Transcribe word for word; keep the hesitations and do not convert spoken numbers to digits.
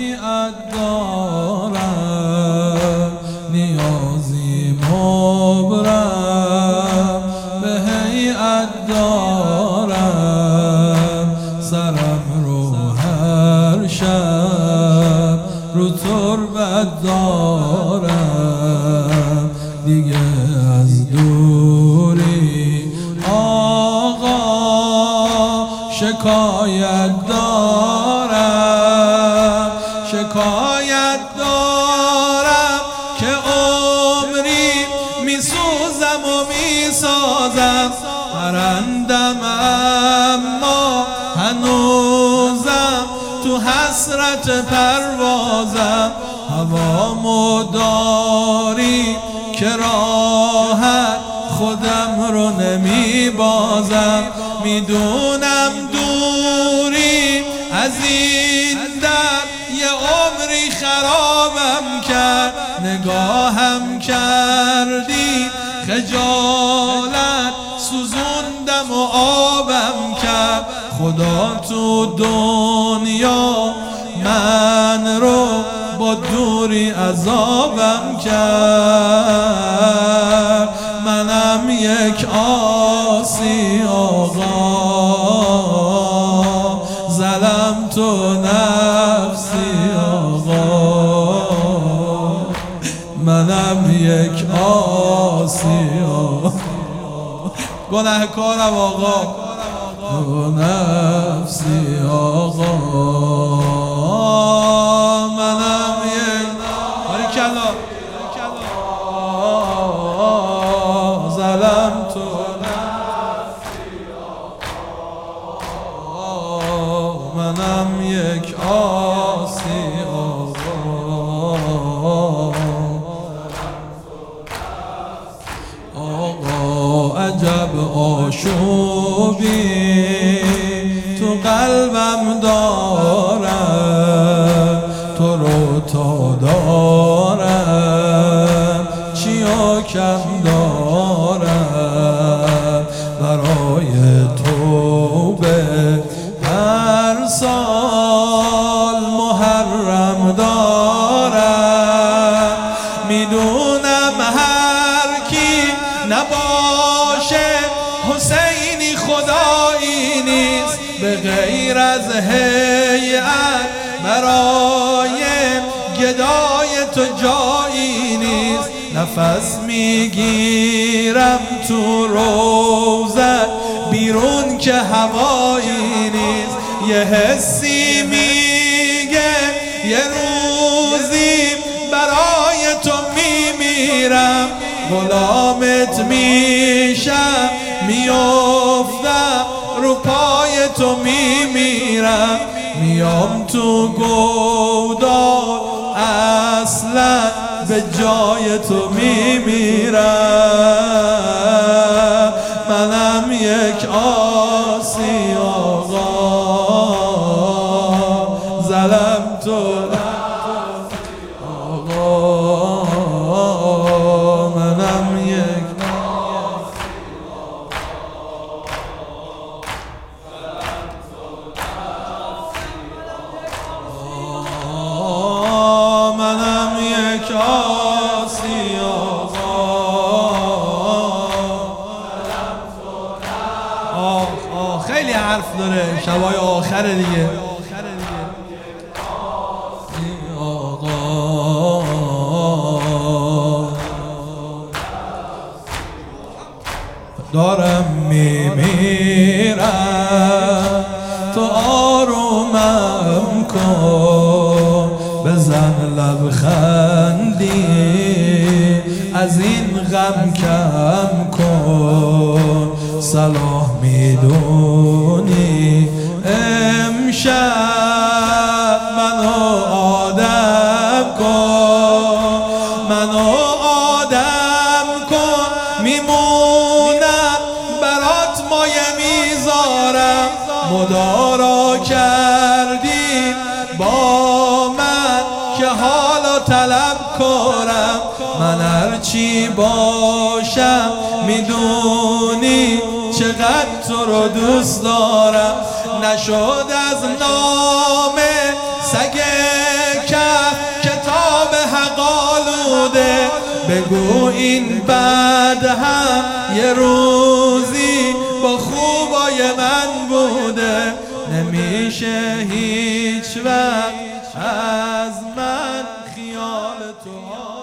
هیئت دارم، نیازی مبرم به هیئت دارم، سرم رو هر شب رو تربت دارم، دیگه از دوری آقا شکایت دارم، شکایت دارم که عمری میسوزم و میسازم، پرندم اما هنوزم تو حسرت پروازم، هوامو داری که راحت خودم رو نمیبازم، میدونم دوری از این در یه عمری خرابم کرد، نگاهم کردی خجالت سوزوندم و آبم کرد، خدا تو دنیا من رو با دوری عذابم کرد، منم یک عاصی آقا، زلم تو نفسی آقا، منم یک عاصی آقا، گناهکارم آقا، تو نفسی آقا، منم یک باریکلا زلم تو نفسی آقا، منم یک عاصی آقا، آقا عجب آشوبی تو قلبم دارم، تو رو تا دارم چی و کم دارم، برای توبه هر سال محرم دارم، میدونم هر کی نباشه حسینی خدایی نیست، به غیر از هیئت برای گدای تو جایی نیست، نفس میگیرم تو روزت بیرون که هوایی نیست، یه حسی میگه یه روزی برای تو میمیرم، غلامت میشم میافتم رو پای تو میمیرم، میام تو گودال اصلا به جای تو میمیرم، منم یک عاصی آقا، زلم تو آقا، منم یک منم یک عاصی آقا، آه آه خیلی حرف داره، شبای آخره دیگه آقا، دارم میمیرم تو آرومم کن، بزن لبخندی از این غم کم کن، صلاح میدونی امشب منو آدم کن، منو آدم کن، میمونم برات مایه میذارم، مدارا کردی با من که حالا طلب کنم، من هرچی باشم میدونی چقدر تو رو دوست دارم، نشد از نام سگ بگو این بعد هم یه روزی با خوبای من بوده، نمیشه هیچ وقت از من خیال تو